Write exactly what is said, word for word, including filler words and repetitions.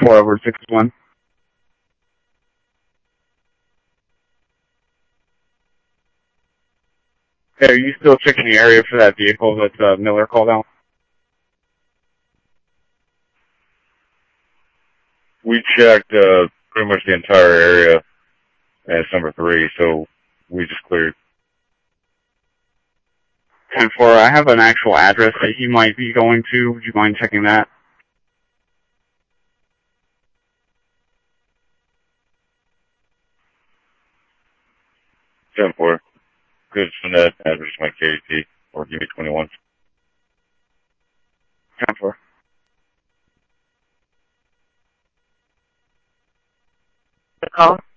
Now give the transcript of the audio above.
four over six one. Hey, are you still checking the area for that vehicle that uh, Miller called out? We checked uh, pretty much the entire area, and it's number three, so we just cleared. ten four, I have an actual address that he might be going to. Would you mind checking that? ten four. Good, send that address to my K D T, or give me twenty-one. ten four. The call?